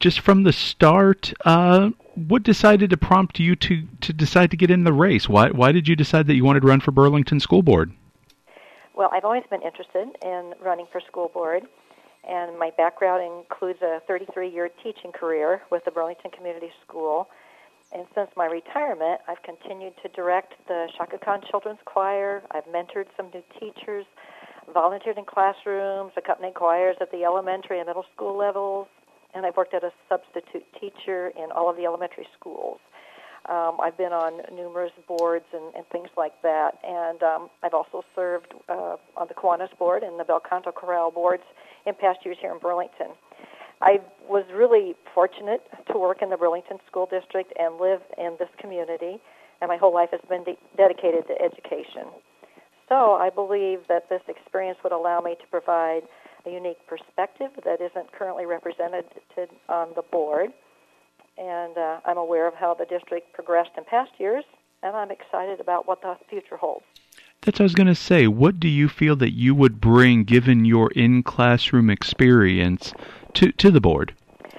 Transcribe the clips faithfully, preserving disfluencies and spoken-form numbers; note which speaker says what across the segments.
Speaker 1: just from the start, uh, what decided to prompt you to, to decide to get in the race? Why why did you decide that you wanted to run for Burlington School Board?
Speaker 2: Well, I've always been interested in running for school board, and my background includes a thirty-three-year teaching career with the Burlington Community School. And since my retirement, I've continued to direct the Shaka Khan Children's Choir. I've mentored some new teachers, volunteered in classrooms, accompanied choirs at the elementary and middle school levels, and I've worked as a substitute teacher in all of the elementary schools. Um, I've been on numerous boards and, and things like that, and um, I've also served uh, on the Kiwanis board and the Bel Canto Chorale boards in past years here in Burlington. I was really fortunate to work in the Burlington School District and live in this community, and my whole life has been de- dedicated to education. So I believe that this experience would allow me to provide a unique perspective that isn't currently represented on the board. And uh, I'm aware of how the district progressed in past years, and I'm excited about what the future holds.
Speaker 1: That's what I was going to say. What do you feel that you would bring, given your in-classroom experience, to, to the board?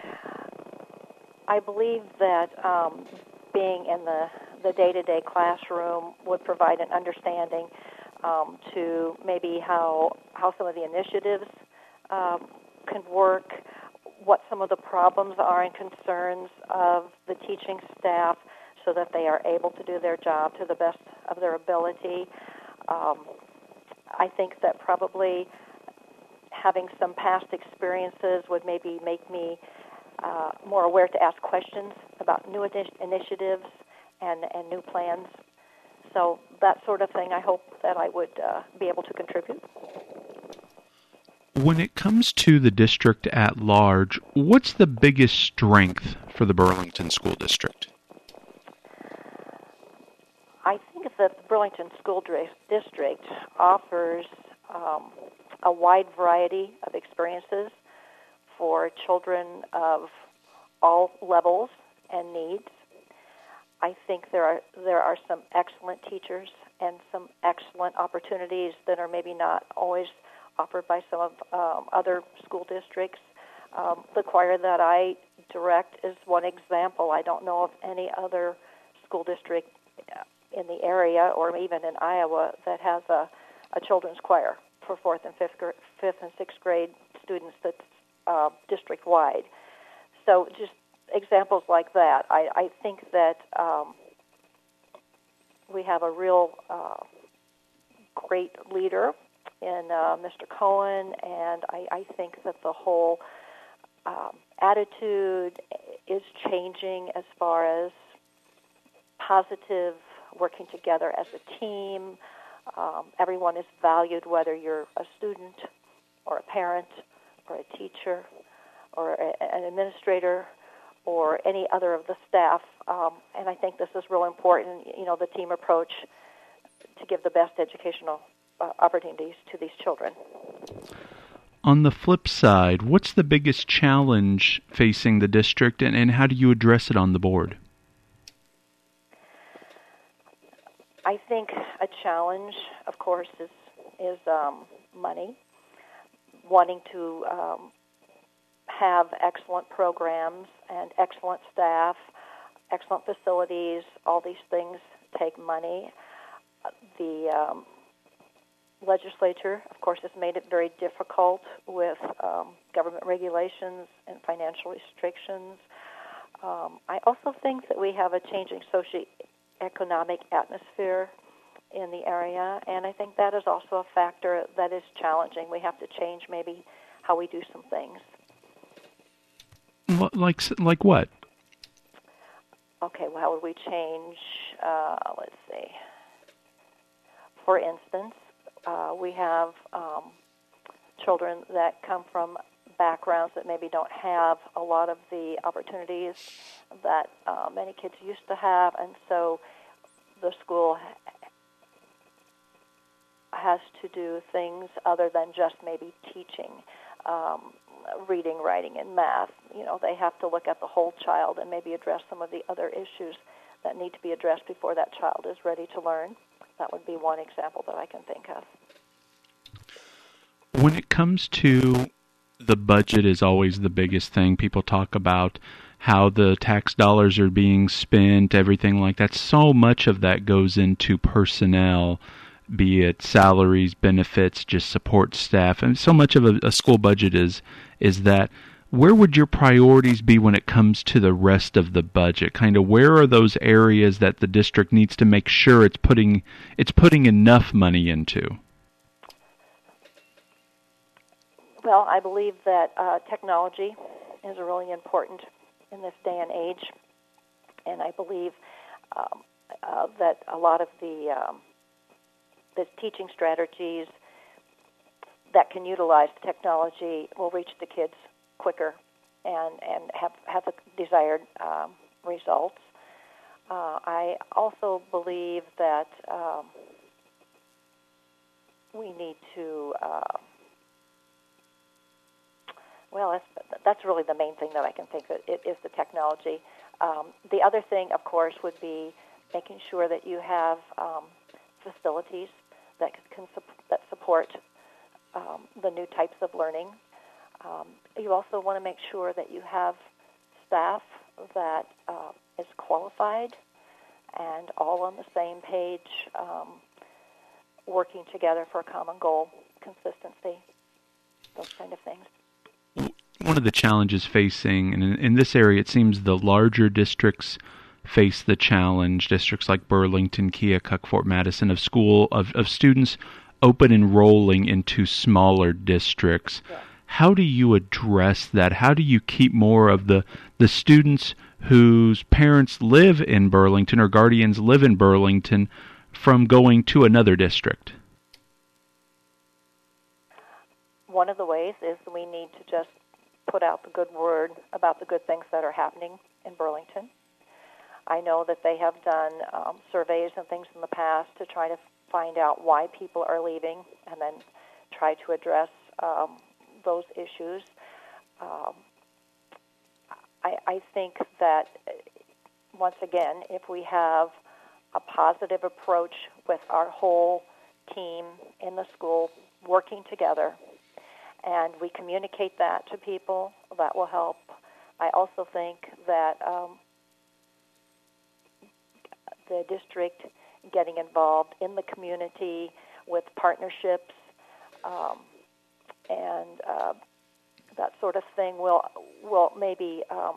Speaker 2: I believe that um, being in the, the day-to-day classroom would provide an understanding um, to maybe how, how some of the initiatives um, can work, what some of the problems are and concerns of the teaching staff so that they are able to do their job to the best of their ability. Um, I think that probably having some past experiences would maybe make me uh, more aware to ask questions about new initi- initiatives and, and new plans. So that sort of thing, I hope that I would uh, be able to contribute.
Speaker 1: When it comes to the district at large, what's the biggest strength for the Burlington School District?
Speaker 2: I think that the Burlington School District offers um, a wide variety of experiences for children of all levels and needs. I think there are there are some excellent teachers and some excellent opportunities that are maybe not always offered by some of um, other school districts. Um, the choir that I direct is one example. I don't know of any other school district in the area or even in Iowa that has a, a children's choir for fourth and fifth, fifth and sixth grade students that's uh, district-wide. So just examples like that. I, I think that um, we have a real uh, great leader in uh, Mister Cohen, and I, I think that the whole um, attitude is changing as far as positive, working together as a team. Um, everyone is valued, whether you're a student or a parent or a teacher or a, an administrator or any other of the staff. Um, and I think this is real important, you know, the team approach to give the best educational uh, opportunities to these children.
Speaker 1: On the flip side, what's the biggest challenge facing the district, and, and how do you address it on the board?
Speaker 2: I think a challenge, of course, is is um, money. Wanting to um, have excellent programs and excellent staff, excellent facilities, all these things take money. The um, legislature, of course, has made it very difficult with um, government regulations and financial restrictions. Um, I also think that we have a changing socio-economic atmosphere in the area, and I think that is also a factor that is challenging. We have to change maybe how we do some things.
Speaker 1: Like like what?
Speaker 2: Okay, well, how would we change? Uh, let's see. For instance, uh, we have um, children that come from backgrounds that maybe don't have a lot of the opportunities that uh, many kids used to have, and so the school has to do things other than just maybe teaching um, reading, writing, and math. You know, they have to look at the whole child and maybe address some of the other issues that need to be addressed before that child is ready to learn. That would be one example that I can think of.
Speaker 1: When it comes to The budget is always the biggest thing. People talk about how the tax dollars are being spent, everything like that. So much of that goes into personnel, be it salaries, benefits, just support staff. And so much of a, a school budget is is that. Where would your priorities be when it comes to the rest of the budget? Kind of where are those areas that the district needs to make sure it's putting it's putting enough money into?
Speaker 2: Well, I believe that uh, technology is really important in this day and age, and I believe um, uh, that a lot of the um, the teaching strategies that can utilize technology will reach the kids quicker and, and have, have the desired um, results. Uh, I also believe that um, we need to, uh, well, that's, that's really the main thing that I can think of, it is the technology. Um, the other thing, of course, would be making sure that you have um, facilities that can that support um, the new types of learning. Um, you also want to make sure that you have staff that uh, is qualified and all on the same page, um, working together for a common goal, consistency, those kind of things.
Speaker 1: One of the challenges facing, and in, in this area it seems the larger districts face the challenge, districts like Burlington, Keokuk, Fort Madison, of school, of, of students open enrolling into smaller districts.
Speaker 2: Yeah.
Speaker 1: How do you address that? How do you keep more of the, the students whose parents live in Burlington or guardians live in Burlington from going to another district?
Speaker 2: One of the ways is we need to just put out the good word about the good things that are happening in Burlington. I know that they have done um, surveys and things in the past to try to find out why people are leaving and then try to address um, those issues. Um, I, I think that, once again, if we have a positive approach with our whole team in the school working together and we communicate that to people, that will help. I also think that um, the district getting involved in the community with partnerships um, and uh, that sort of thing will will maybe um,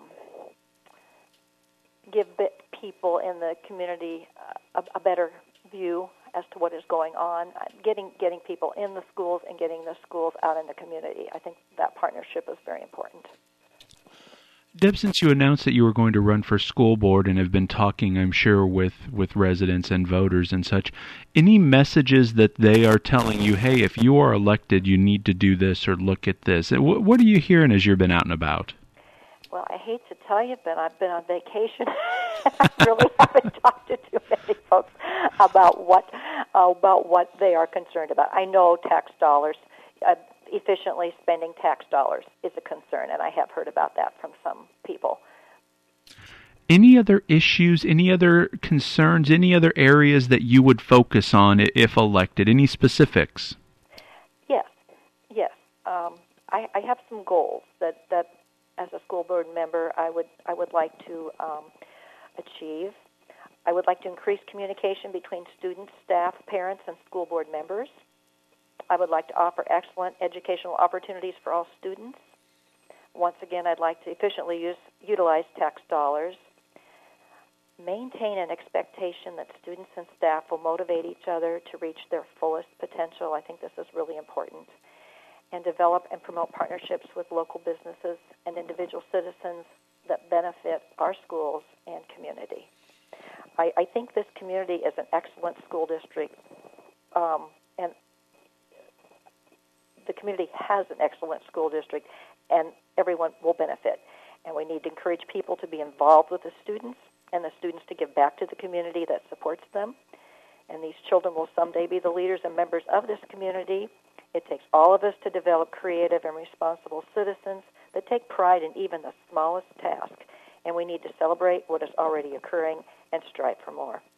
Speaker 2: give people in the community a, a better view as to what is going on. Getting getting people in the schools and getting the schools out in the community. I think that partnership is very important.
Speaker 1: Deb, since you announced that you were going to run for school board and have been talking, I'm sure, with, with residents and voters and such, any messages that they are telling you, hey, if you are elected, you need to do this or look at this? What, what are you hearing as you've been out and about?
Speaker 2: Well, I hate to tell you, but I've been on vacation. I really haven't talked to too many folks about what uh, about what they are concerned about. I know tax dollars. Uh, efficiently spending tax dollars is a concern, and I have heard about that from some people.
Speaker 1: Any other issues, any other concerns, any other areas that you would focus on if elected? Any specifics?
Speaker 2: Yes, yes. Um, I, I have some goals that, that, as a school board member, I would I would like to um, achieve. I would like to increase communication between students, staff, parents, and school board members. I would like to offer excellent educational opportunities for all students. Once again, I'd like to efficiently use, utilize tax dollars. Maintain an expectation that students and staff will motivate each other to reach their fullest potential. I think this is really important. And develop and promote partnerships with local businesses and individual citizens that benefit our schools and community. I, I think this community is an excellent school district, um, and the community has an excellent school district, and everyone will benefit. And we need to encourage people to be involved with the students and the students to give back to the community that supports them. And these children will someday be the leaders and members of this community. It takes all of us to develop creative and responsible citizens that take pride in even the smallest task. And we need to celebrate what is already occurring and strive for more.